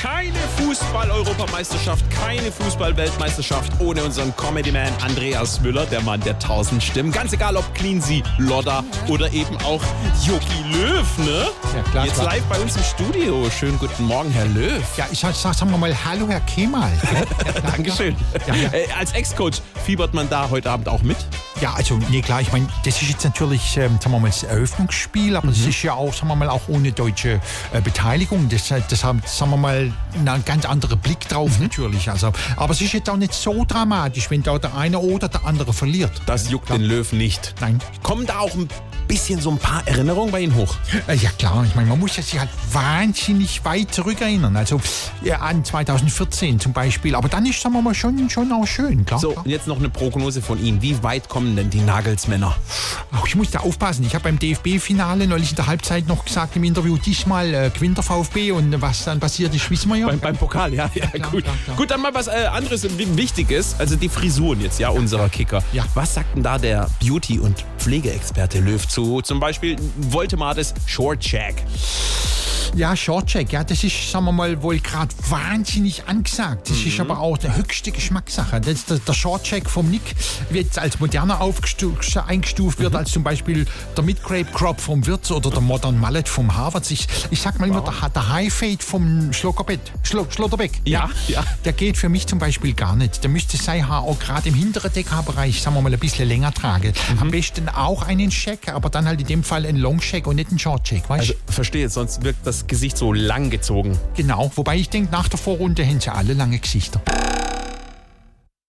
Keine Fußball-Europameisterschaft, keine Fußball-Weltmeisterschaft ohne unseren Comedy-Man Andreas Müller, der Mann der 1000 Stimmen. Ganz egal, ob Cleansy, Lodder oder eben auch Jogi Löw, ne? Ja, klar. Jetzt live bei uns im Studio. Schönen guten Morgen, Herr Löw. Ja, sagen wir mal Hallo, Herr Kemal. Dankeschön. Ja. Als Ex-Coach fiebert man da heute Abend auch mit? Ja, also, nee, klar, ich meine, das ist jetzt natürlich, sagen wir mal, das Eröffnungsspiel, aber das ist ja auch, sagen wir mal, auch ohne deutsche Beteiligung. Das haben, sagen wir mal, einen ganz anderen Blick drauf natürlich. Also, aber es ist jetzt auch nicht so dramatisch, wenn da der eine oder der andere verliert. Das juckt den Löw nicht. Nein. Kommen da auch ein bisschen so ein paar Erinnerungen bei Ihnen hoch? Ja klar, ich meine, man muss sich halt wahnsinnig weit zurückerinnern. Also an 2014 zum Beispiel. Aber dann ist, sagen wir mal, schon auch schön, klar. So, klar. und jetzt noch eine Prognose von Ihnen. Wie weit kommen denn die Nagelsmänner? Ach, ich muss da aufpassen. Ich habe beim DFB-Finale neulich in der Halbzeit noch gesagt im Interview, diesmal gewinnt der VfB und was dann passiert ist, wissen wir ja. Beim Pokal, ja, klar, gut. klar. Gut, dann mal was anderes Wichtiges. Also die Frisuren jetzt, ja, unserer Kicker. Ja. Was sagt denn da der Beauty- und Pflegeexperte Löw zu? Zum Beispiel Voldemades Short Shag. Ja, Shortcheck, ja, das ist, sagen wir mal, wohl gerade wahnsinnig angesagt. Das ist aber auch eine höchste Geschmackssache. Der Shortcheck vom Nick wird als moderner eingestuft wird, als zum Beispiel der Mid-Grape Crop vom Wirtz oder der Modern Mallet vom Harvard. Ich sag mal immer, der High Fade vom Schlotterbeck. Ja. Der geht für mich zum Beispiel gar nicht. Der müsste sein Haar auch gerade im hinteren Deckhaarbereich, sagen wir mal, ein bisschen länger tragen. Am besten auch einen Shag, aber dann halt in dem Fall einen Long Shag und nicht einen Short Shag, weißt du? Also, verstehe, sonst wirkt das Gesicht so lang gezogen. Genau, wobei ich denke, nach der Vorrunde haben sie alle lange Gesichter.